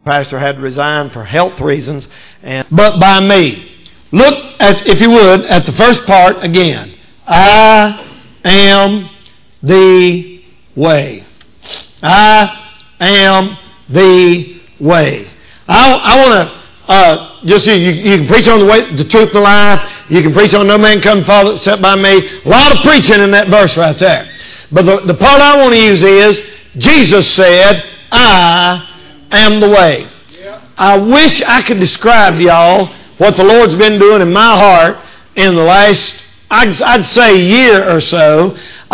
pastor had to resign for health reasons. But by me. Look, if you would, at the first part again. I am the way. I am the way. I want to just you can preach on the way, the truth, and the life. You can preach on no man come Father except by me. A lot of preaching in that verse right there. But the part I want to use is Jesus said, I am the way. I wish I could describe to y'all what the Lord's been doing in my heart in the last, I'd say, year or so.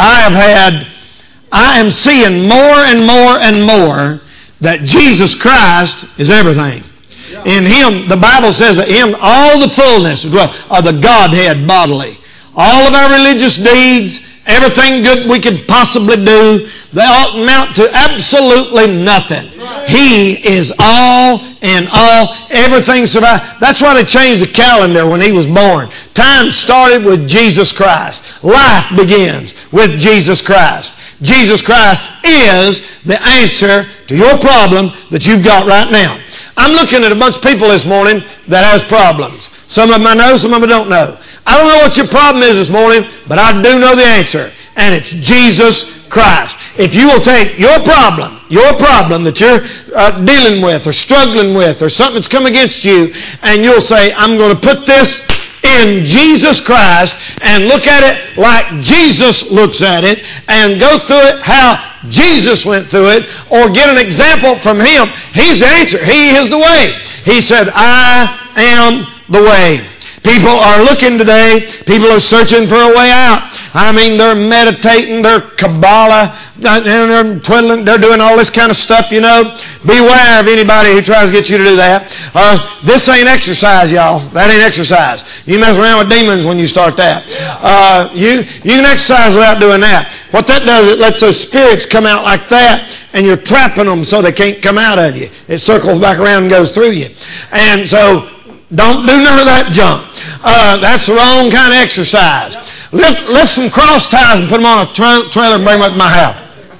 I am seeing more and more and more that Jesus Christ is everything. In Him, the Bible says that in Him, all the fullness of the Godhead bodily. All of our religious deeds, everything good we could possibly do, they all amount to absolutely nothing. He is all in all. Everything survives. That's why they changed the calendar when He was born. Time started with Jesus Christ. Life begins with Jesus Christ. Jesus Christ is the answer to your problem that you've got right now. I'm looking at a bunch of people this morning that has problems. Some of them I know, some of them I don't know. I don't know what your problem is this morning, but I do know the answer. And it's Jesus Christ. If you will take your problem that you're dealing with or struggling with or something that's come against you, and you'll say, I'm going to put this in Jesus Christ and look at it like Jesus looks at it and go through it how Jesus went through it, or get an example from Him. He's the answer. He is the way. He said, I am the way. People are looking today. People are searching for a way out. I mean, they're meditating, they're Kabbalah, they're twiddling, they're doing all this kind of stuff, you know. Beware of anybody who tries to get you to do that. This ain't exercise, y'all. That ain't exercise. You mess around with demons when you start that. You can exercise without doing that. What that does, it lets those spirits come out like that, and you're trapping them so they can't come out of you. It circles back around and goes through you. And so, don't do none of that junk. That's the wrong kind of exercise. Lift some cross ties and put them on a trailer and bring them up to my house.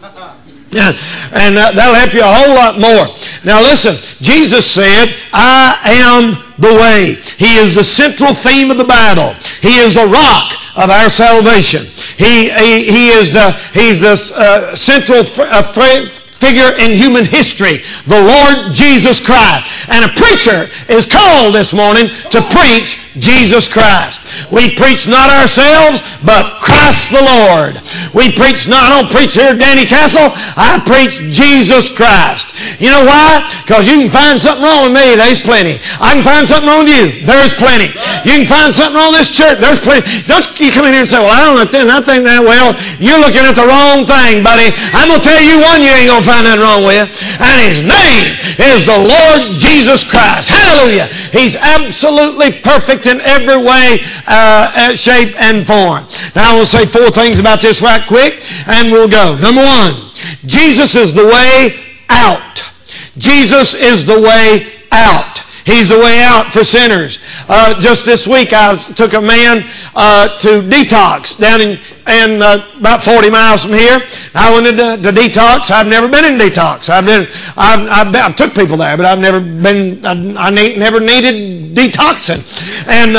And that'll help you a whole lot more. Now listen, Jesus said, I am the way. He is the central theme of the Bible. He is the rock of our salvation. He's the central figure in human history, the Lord Jesus Christ. And a preacher is called this morning to preach Jesus Christ. We preach not ourselves, but Christ the Lord. I don't preach here at Danny Castle. I preach Jesus Christ. You know why? Because you can find something wrong with me. There's plenty. I can find something wrong with you. There's plenty. You can find something wrong with this church. There's plenty. Don't you come in here and say, well, I don't know I think that. Well, you're looking at the wrong thing, buddy. I'm going to tell you one you ain't going to find nothing wrong with. And His name is the Lord Jesus Christ. Hallelujah. He's absolutely perfect in every way, shape, and form. Now I will say 4 things about this right quick, and we'll go. Number 1, Jesus is the way out. Jesus is the way out. He's the way out for sinners. Just this week, I took a man to detox down in about 40 miles from here. I went into detox. I've never been in detox. I took people there, but I've never been. I never needed detoxing. And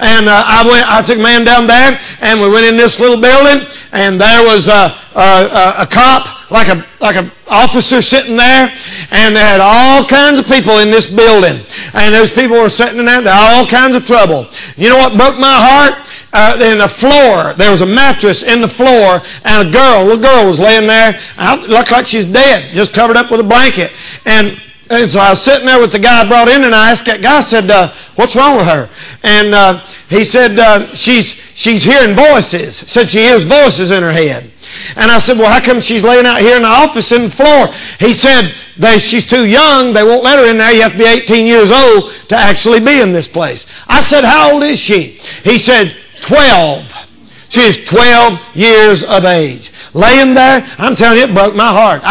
I took a man down there, and we went in this little building, and there was a cop, like a officer sitting there, and they had all kinds of people in this building, and those people were sitting in there. They had all kinds of trouble. You know what broke my heart? In the floor, there was a mattress in the floor, and a little girl was laying there. It looked like she's dead, just covered up with a blanket. And so I was sitting there with the guy I brought in, and I asked that guy, I said, what's wrong with her? And he said, she's hearing voices. Said she hears voices in her head. And I said, well, how come she's laying out here in the office in the floor? He said, she's too young. They won't let her in there. You have to be 18 years old to actually be in this place. I said, how old is she? He said, 12. She is 12 years of age. laying there. I'm telling you, it broke my heart.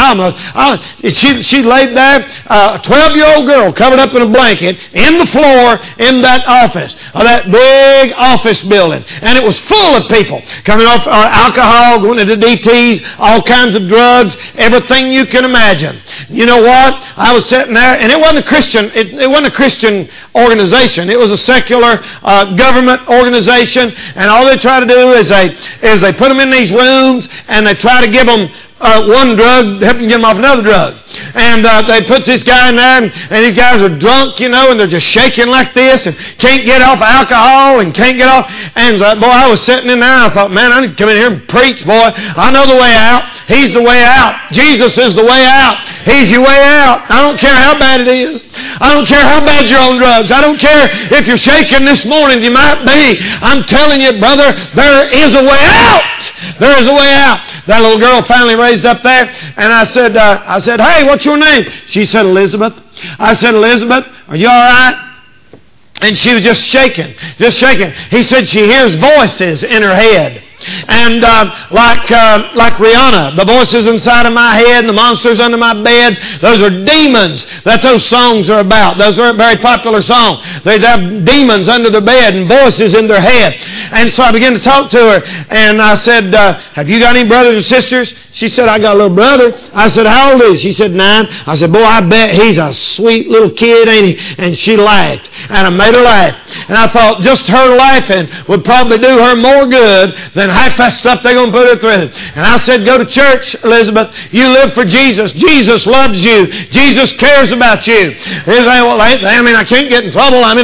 She laid there, a 12-year-old girl covered up in a blanket in the floor in that office, that big office building. And it was full of people coming off alcohol, going into DTs, all kinds of drugs, everything you can imagine. You know what? I was sitting there, and it wasn't a Christian. It wasn't a Christian organization. It was a secular government organization, and all they try to do is they put them in these rooms, and they try to give them one drug, help them get them off another drug. And they put this guy in there, and these guys are drunk, and they're just shaking like this, and can't get off alcohol, and can't get off. And boy, I was sitting in there, and I thought, man, I need to come in here and preach, boy. I know the way out. He's the way out. Jesus is the way out. He's your way out. I don't care how bad it is. I don't care how bad you're on drugs. I don't care if you're shaking this morning. You might be. I'm telling you, brother, there is a way out. There is a way out. That little girl finally raised up there, and I said, hey, what's your name? She said, Elizabeth. I said, Elizabeth, are you all right? And she was just shaking, just shaking. He said she hears voices in her head. And like Rihanna, the voices inside of my head and the monsters under my bed, those are demons that those songs are about. Those are a very popular song. They have demons under their bed and voices in their head. And so I began to talk to her, and I said, have you got any brothers or sisters? She said, I got a little brother. I said, how old is he? She said, 9. I said, boy, I bet he's a sweet little kid, ain't he? And she laughed. And I made her laugh. And I thought just her laughing would probably do her more good than half that stuff they're going to put her through. And I said, go to church, Elizabeth. You live for Jesus. Jesus loves you. Jesus cares about you. They say, well, I can't get in trouble. I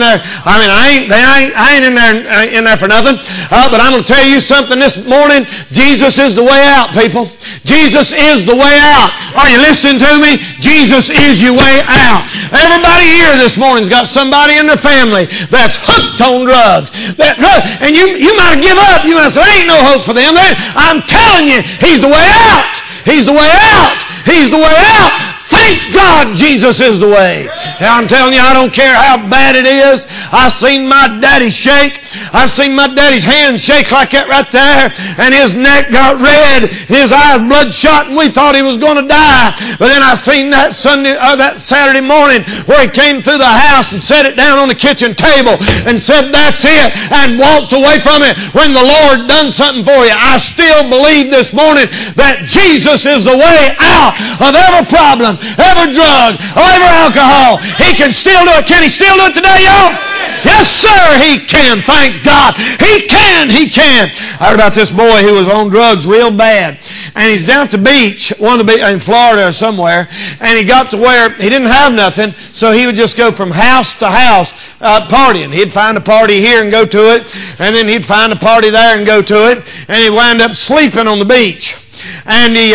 ain't in there for nothing. But I'm going to tell you something this morning. Jesus is the way out, people. Jesus is the way out. Are you listening to me? Jesus is your way out. Everybody here this morning's got somebody in their family that's hooked on drugs. And you might give up. You might say, there ain't no hope for them. I'm telling you, He's the way out. He's the way out. He's the way out. Thank God Jesus is the way. And I'm telling you, I don't care how bad it is. I've seen my daddy shake. I've seen my daddy's hand shake like that right there. And his neck got red. His eyes bloodshot, and we thought he was going to die. But then I seen that that Saturday morning where he came through the house and set it down on the kitchen table and said, that's it, and walked away from it when the Lord done something for you. I still believe this morning that Jesus is the way out of every problem, every drug, or every alcohol. He can still do it. Can He still do it today, y'all? Yes, sir, He can. Thank God. He can. He can. I heard about this boy who was on drugs real bad. And he's down at the beach, in Florida or somewhere, and he got to where he didn't have nothing, so he would just go from house to house partying. He'd find a party here and go to it, and then he'd find a party there and go to it, and he'd wind up sleeping on the beach. And he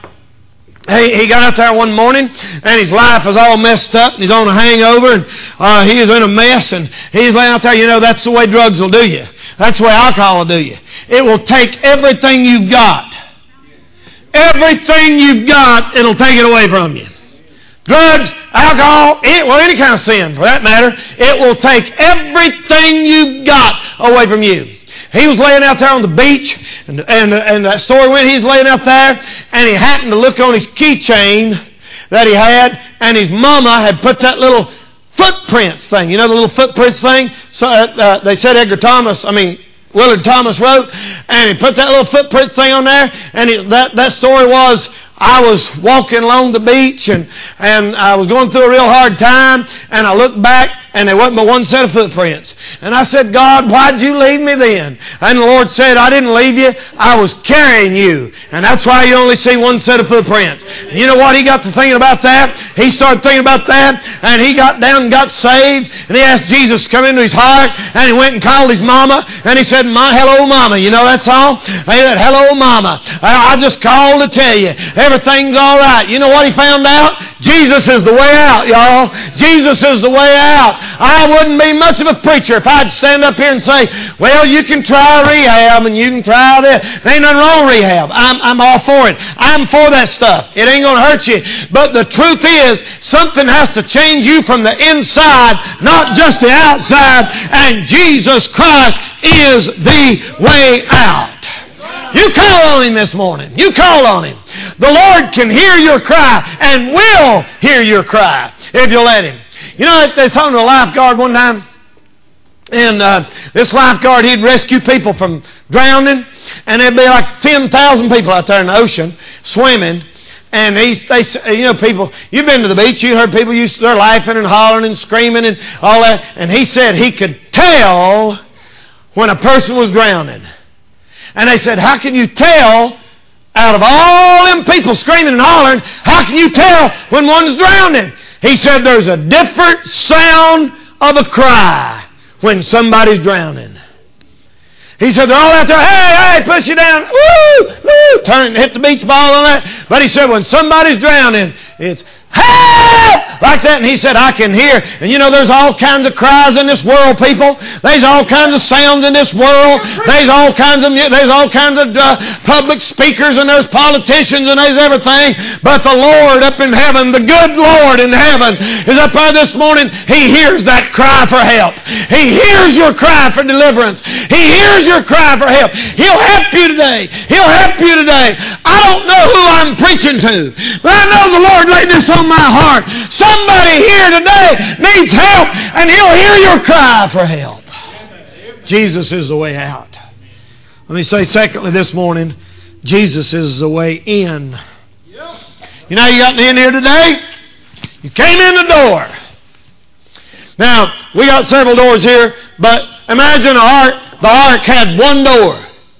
got out there one morning, and his life was all messed up, and he's on a hangover, and he is in a mess, and he's laying out there. That's the way drugs will do you. That's the way alcohol will do you. It will take everything you've got. Everything you've got, it'll take it away from you. Drugs, alcohol, any kind of sin for that matter, it will take everything you've got away from you. He was laying out there on the beach, and that story went, he's laying out there, and he happened to look on his keychain that he had, and his mama had put that little footprints thing, the little footprints thing? So they said Willard Thomas wrote, and he put that little footprint thing on there, and that story was, I was walking along the beach, and I was going through a real hard time, and I looked back, and there wasn't but one set of footprints. And I said, God, why'd you leave me then? And the Lord said, I didn't leave you. I was carrying you. And that's why you only see one set of footprints. And you know what? He got to thinking about that. He started thinking about that, and he got down and got saved, and he asked Jesus to come into his heart, and he went and called his mama, and he said, hello, mama. You know that song? He said, hello, mama. I just called to tell you, everything's all right. You know what he found out? Jesus is the way out, y'all. Jesus is the way out. I wouldn't be much of a preacher if I'd stand up here and say, well, you can try rehab and you can try this. There ain't nothing wrong with rehab. I'm all for it. I'm for that stuff. It ain't going to hurt you. But the truth is, something has to change you from the inside, not just the outside. And Jesus Christ is the way out. You call on Him this morning. You call on Him. The Lord can hear your cry and will hear your cry if you'll let Him. You know, they was talking to a lifeguard one time. And this lifeguard, he'd rescue people from drowning. And there'd be like 10,000 people out there in the ocean swimming. And people, you've been to the beach, you heard people they're laughing and hollering and screaming and all that. And he said he could tell when a person was drowning. And they said, how can you tell out of all them people screaming and hollering, how can you tell when one's drowning? He said there's a different sound of a cry when somebody's drowning. He said they're all out there, hey, push you down, woo, woo, turn, hit the beach ball on that. But he said when somebody's drowning, it's help! Like that. And he said, I can hear. And you know, there's all kinds of cries in this world, people. There's all kinds of sounds in this world. There's all kinds of public speakers, and there's politicians, and there's everything. But the Lord up in heaven, the good Lord in heaven, is up there this morning. He hears that cry for help. He hears your cry for deliverance. He hears your cry for help. He'll help you today. He'll help you today. I don't know who I'm preaching to, but I know the Lord laid this on my heart. Somebody here today needs help, and He'll hear your cry for help. Jesus is the way out. Let me say secondly this morning, Jesus is the way in. You know how you got in here today? You came in the door. Now, we got several doors here, but imagine the ark had one door.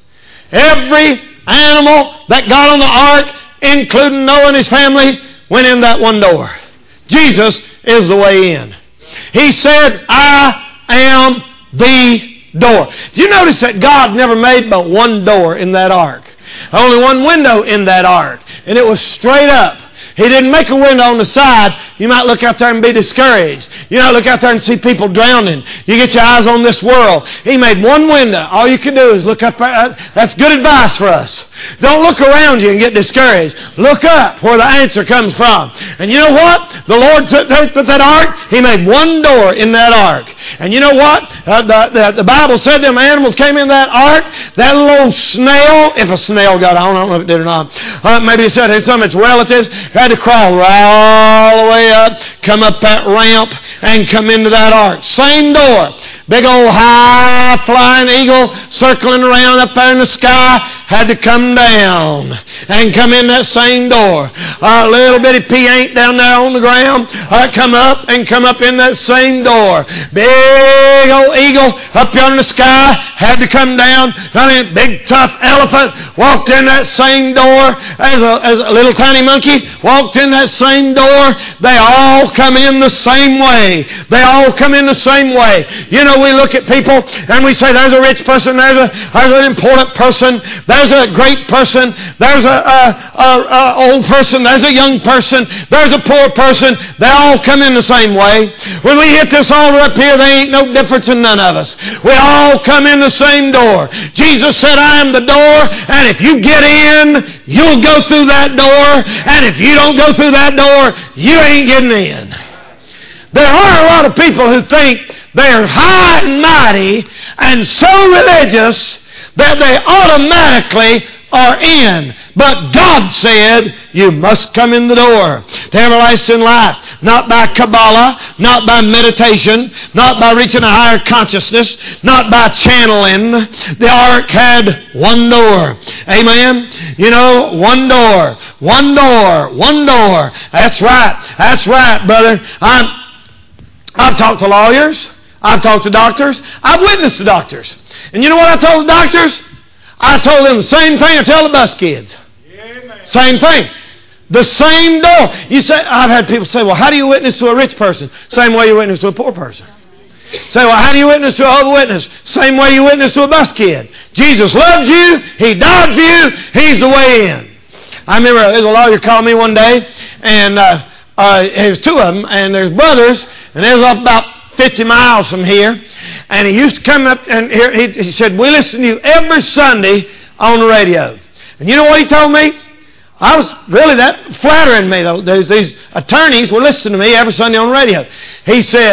Every animal that got on the ark, including Noah and his family, went in that one door. Jesus is the way in. He said, I am the door. Did you notice that God never made but one door in that ark? Only one window in that ark. And it was straight up. He didn't make a window on the side. You might look out there and be discouraged. You might look out there and see people drowning. You get your eyes on this world. He made one window. All you can do is look up. That's good advice for us. Don't look around you and get discouraged. Look up where the answer comes from. And you know what? The Lord took that ark. He made one door in that ark. And you know what? The Bible said them animals came in that ark. That little snail, if a snail got on, I don't know if it did or not. Maybe it said it's some of its relatives. Had to crawl right all the way up, come up that ramp, and come into that ark. Same door. Big old high-flying eagle circling around up there in the sky had to come down and come in that same door. A little bitty pea ant down there on the ground come up in that same door. Big old eagle up yonder in the sky had to come down. Big tough elephant walked in that same door as a little tiny monkey walked in that same door. They all come in the same way. They all come in the same way. You know, we look at people and we say there's a rich person, there's an important person, there's a great person, there's a old person, there's a young person, there's a poor person. They all come in the same way. When we hit this altar up here, there ain't no difference in none of us. We all come in the same door. Jesus said, I am the door, and if you get in, you'll go through that door, and if you don't go through that door, you ain't getting in. There are a lot of people who think they're high and mighty and so religious that they automatically are in. But God said, you must come in the door to everlasting life. Not by Kabbalah, not by meditation, not by reaching a higher consciousness, not by channeling. The ark had one door. Amen? You know, one door. One door. One door. That's right. That's right, brother. I've talked to lawyers. I've talked to doctors. I've witnessed to doctors. And you know what I told the doctors? I told them the same thing I tell the bus kids. Amen. Same thing. The same door. You say, I've had people say, well, how do you witness to a rich person? Same way you witness to a poor person. Say, well, how do you witness to a Jehovah's Witness? Same way you witness to a bus kid. Jesus loves you. He died for you. He's the way in. I remember there's a lawyer called me one day, and there's two of them, and there's brothers, and they was up about 50 miles from here. And he used to come up and he said, we listen to you every Sunday on the radio. And you know what he told me? I was really that flattering me, though. These attorneys were listening to me every Sunday on the radio. He said,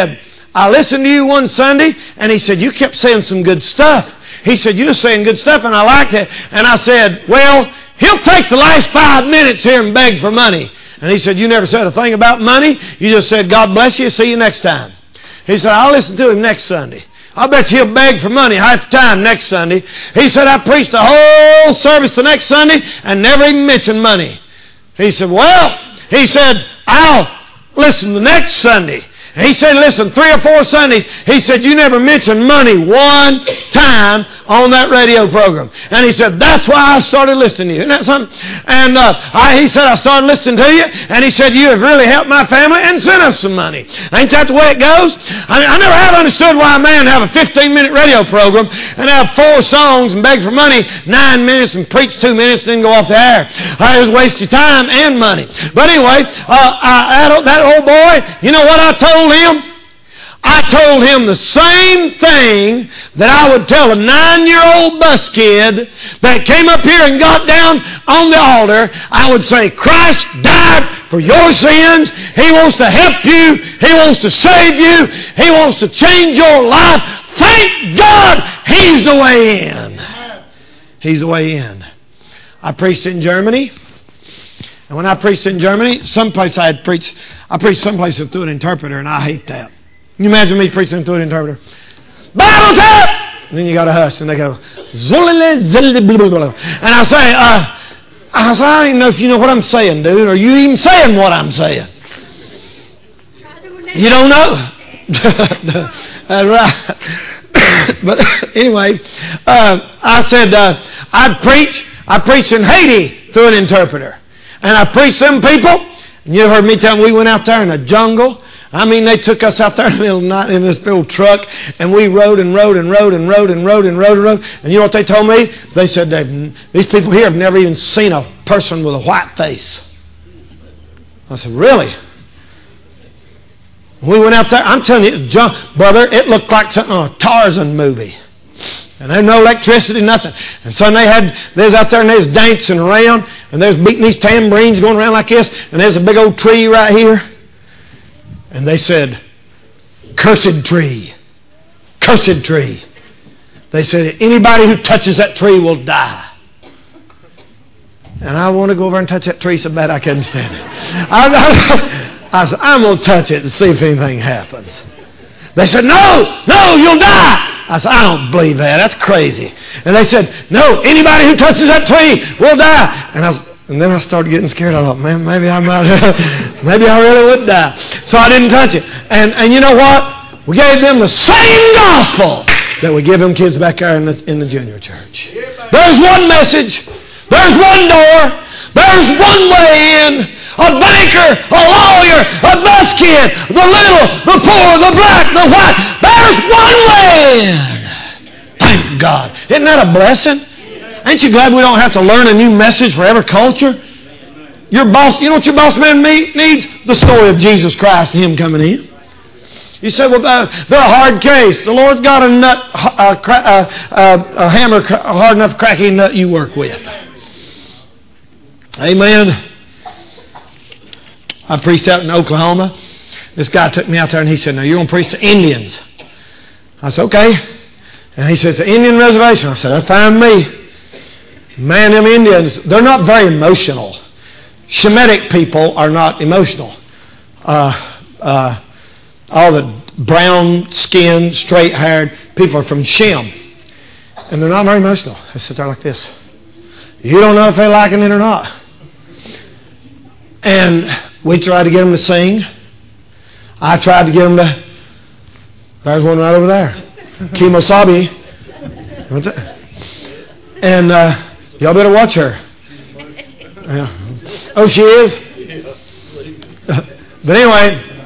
I listened to you one Sunday, and he said, you kept saying some good stuff. He said, you were saying good stuff, and I liked it. And I said, well, he'll take the last 5 minutes here and beg for money. And he said, you never said a thing about money. You just said, God bless you, see you next time. He said, I'll listen to him next Sunday. I bet you he'll beg for money half the time next Sunday. He said, I preached the whole service the next Sunday and never even mentioned money. He said, I'll listen the next Sunday. And he said, listen, 3 or 4 Sundays, he said, you never mentioned money one time on that radio program. And he said, that's why I started listening to you. Isn't that something? And he said, I started listening to you. And he said, you have really helped my family and sent us some money. Ain't that the way it goes? I never have understood why a man have a 15-minute radio program and have 4 songs and beg for money 9 minutes and preach 2 minutes and then go off the air. It was a waste of time and money. But anyway, that old boy, you know what I told him? I told him the same thing that I would tell a 9-year-old bus kid that came up here and got down on the altar. I would say, Christ died for your sins. He wants to help you. He wants to save you. He wants to change your life. Thank God He's the way in. He's the way in. I preached in Germany. And when I preached in Germany, someplace I preached someplace through an interpreter, and I hate that. Can you imagine me preaching through an interpreter? Bible tap! And then you got to hush, and they go, and I say, I don't even know if you know what I'm saying, dude. Are you even saying what I'm saying? You don't know? That's right. But anyway, I said, I preached in Haiti through an interpreter. And I preached them people. And you heard me tell them we went out there in the jungle. I mean, they took us out there in the middle of the night in this little truck, and we rode and rode and rode and rode and rode and rode and rode. And you know what they told me? They said these people here have never even seen a person with a white face. I said, really? We went out there. I'm telling you, brother, it looked like something on a Tarzan movie. And there's no electricity, nothing. And so they was out there and they was dancing around, and they was beating these tambourines going around like this, and there's a big old tree right here. And they said, cursed tree, cursed tree. They said, anybody who touches that tree will die. And I want to go over and touch that tree so bad I couldn't stand it. I said, I'm going to touch it and see if anything happens. They said, no, you'll die. I said, I don't believe that. That's crazy. And they said, no, anybody who touches that tree will die. And then I started getting scared. I thought, man, maybe I really would die. So I didn't touch it. And you know what? We gave them the same gospel that we give them kids back there in the junior church. There's one message. There's one door. There's one way in. A banker, a lawyer, a bus kid, the little, the poor, the black, the white. There's one way in. Thank God. Isn't that a blessing? Ain't you glad we don't have to learn a new message for every culture? Your boss, you know what your boss man needs? The story of Jesus Christ and Him coming in. You say, well, they're a hard case. The Lord's got a hammer hard enough to crack any nut you work with. Amen. I preached out in Oklahoma. This guy took me out there and he said, now you're going to preach to Indians. I said, okay. And he said, the Indian reservation. I said, that's fine with me. Man, them Indians, they're not very emotional. Shemitic people are not emotional. All the brown-skinned, straight-haired people are from Shem. And they're not very emotional. They sit there like this. You don't know if they're liking it or not. And we tried to get them to sing. I tried to get them to... There's one right over there. Kemosabe. What's that? And y'all better watch her. Oh, she is? But anyway,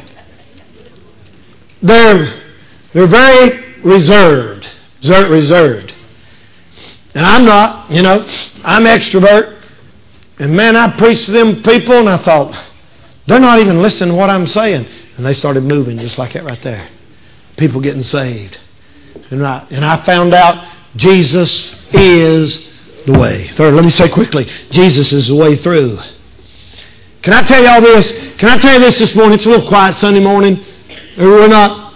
they're very reserved. Reserved. And I'm not, I'm extrovert. And man, I preached to them people and I thought, they're not even listening to what I'm saying. And they started moving just like that right there. People getting saved. And I found out Jesus is the way. Third, let me say quickly, Jesus is the way through. Can I tell you all this? Can I tell you this morning? It's a little quiet Sunday morning. We're not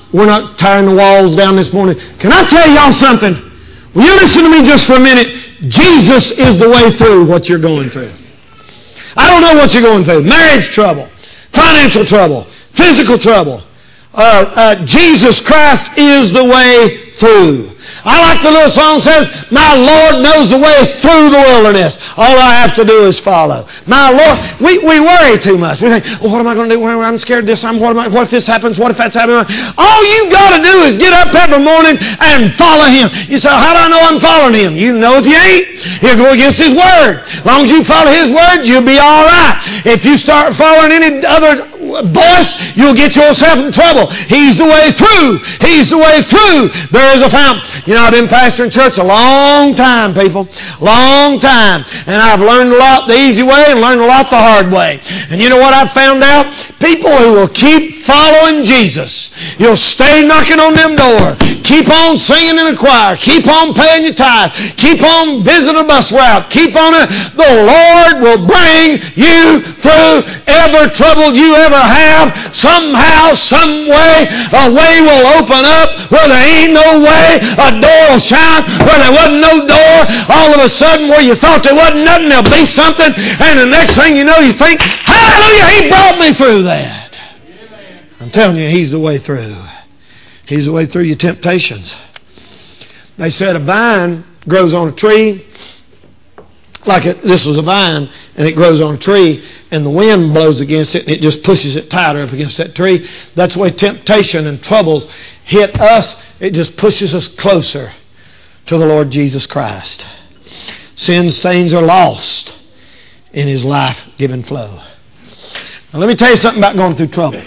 we're not tearing the walls down this morning. Can I tell y'all something? Will you listen to me just for a minute? Jesus is the way through what you're going through. I don't know what you're going through. Marriage trouble, financial trouble, physical trouble. Jesus Christ is the way through. I like the little song says, my Lord knows the way through the wilderness. All I have to do is follow. My Lord, we worry too much. We think, well, what am I going to do? I'm scared of this. What if this happens? What if that's happening? All you got to do is get up every morning and follow Him. You say, how do I know I'm following Him? You know if you ain't, He'll go against His Word. As long as you follow His Word, you'll be all right. If you start following any other voice, you'll get yourself in trouble. He's the way through. He's the way through. There is a fountain. You know, I've been pastoring church a long time, people. Long time. And I've learned a lot the easy way and learned a lot the hard way. And you know what I've found out? People who will keep following Jesus. You'll stay knocking on them doors. Keep on singing in the choir. Keep on paying your tithe. Keep on visiting a bus route. Keep on it. The Lord will bring you through every trouble you ever have. Somehow, some way, a way will open up where there ain't no way. A door will shine where there wasn't no door. All of a sudden, where you thought there wasn't nothing, there'll be something. And the next thing you know, you think, hallelujah, He brought me through that. I'm telling you, He's the way through. He's the way through your temptations. They said a vine grows on a tree. This was a vine, and it grows on a tree, and the wind blows against it, and it just pushes it tighter up against that tree. That's the way temptation and troubles hit us. It just pushes us closer to the Lord Jesus Christ. Sin stains are lost in His life-giving flow. Now, let me tell you something about going through trouble.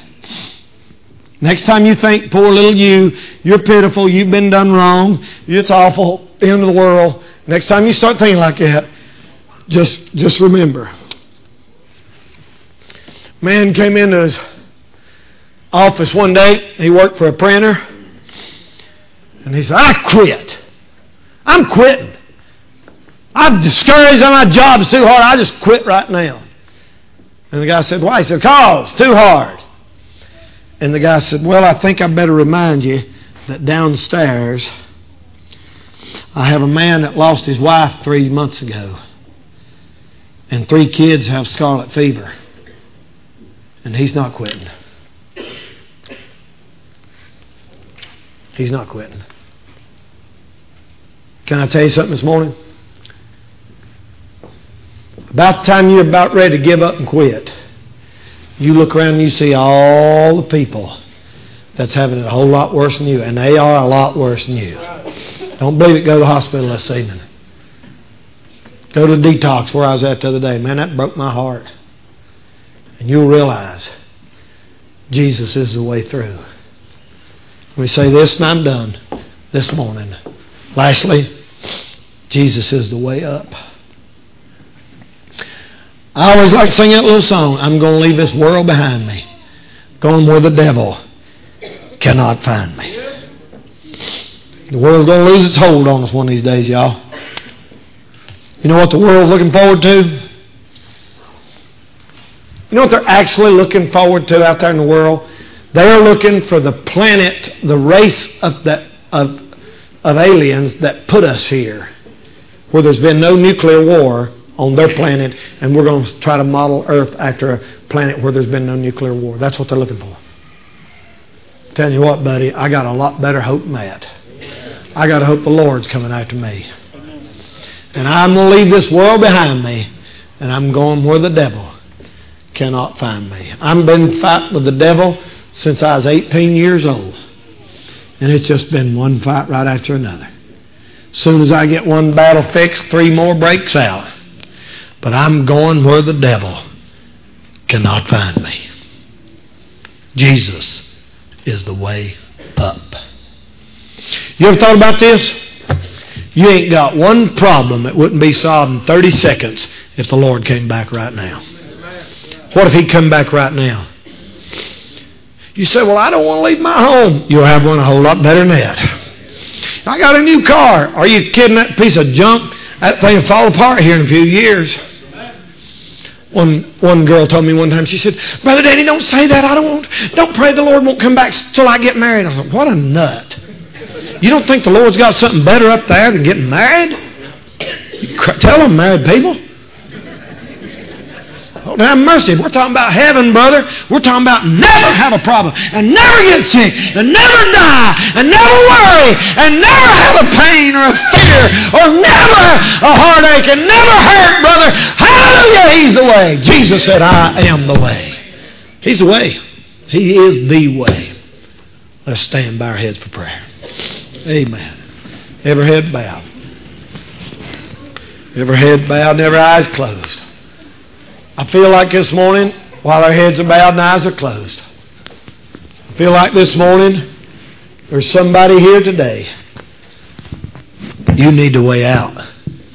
Next time you think, poor little you're pitiful, you've been done wrong, it's awful, end of the world. Next time you start thinking like that, just remember. Man came into his office one day. He worked for a printer. And he said, I quit. I'm quitting. I'm discouraged. My job's too hard. I just quit right now. And the guy said, why? He said, cause too hard. And the guy said, well, I think I better remind you that downstairs I have a man that lost his wife 3 months ago. And 3 kids have scarlet fever. And he's not quitting. He's not quitting. Can I tell you something this morning? About the time you're about ready to give up and quit, you look around and you see all the people that's having it a whole lot worse than you. And they are a lot worse than you. Don't believe it, go to the hospital this evening. Go to the detox where I was at the other day. Man, that broke my heart. And you'll realize Jesus is the way through. We say this and I'm done this morning. Lastly, Jesus is the way up. I always like singing that little song. I'm going to leave this world behind me. Going where the devil cannot find me. The world's going to lose its hold on us one of these days, y'all. You know what the world's looking forward to? You know what they're actually looking forward to out there in the world? They're looking for the planet, the race of aliens that put us here, where there's been no nuclear war on their planet, and we're going to try to model Earth after a planet where there's been no nuclear war. That's what they're looking for. I'm telling you what, buddy, I got a lot better hope than that. I got to hope the Lord's coming after me. And I'm going to leave this world behind me, and I'm going where the devil cannot find me. I've been fighting with the devil since I was 18 years old. And it's just been one fight right after another. As soon as I get one battle fixed, 3 more breaks out. But I'm going where the devil cannot find me. Jesus is the way up. You ever thought about this? You ain't got one problem that wouldn't be solved in 30 seconds if the Lord came back right now. What if He come back right now? You say, well, I don't want to leave my home. You'll have one a whole lot better than that. I got a new car. Are you kidding? That piece of junk, that thing will fall apart here in a few years. One girl told me one time, she said, Brother Danny, don't say that. Don't pray the Lord won't come back till I get married. I thought, what a nut. You don't think the Lord's got something better up there than getting married? Tell them, married people. Oh, have mercy. We're talking about heaven, brother. We're talking about never have a problem and never get sick and never die and never worry and never have a pain or a fear or never a heartache and never hurt, brother. Hallelujah. He's the way. Jesus said, I am the way. He's the way. He is the way. Let's stand by our heads for prayer. Amen. Every head bowed. Every head bowed and every eyes closed. I feel like this morning, while our heads are bowed and eyes are closed, I feel like this morning there's somebody here today. You need to weigh out.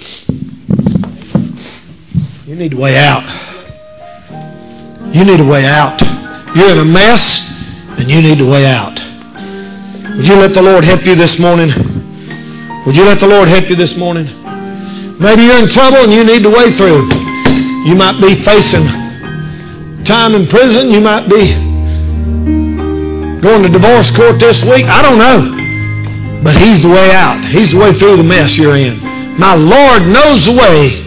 You need to weigh out. You need to weigh out. You're in a mess and you need to weigh out. Would you let the Lord help you this morning? Would you let the Lord help you this morning? Maybe you're in trouble and you need to weigh through. You might be facing time in prison. You might be going to divorce court this week. I don't know. But He's the way out. He's the way through the mess you're in. My Lord knows the way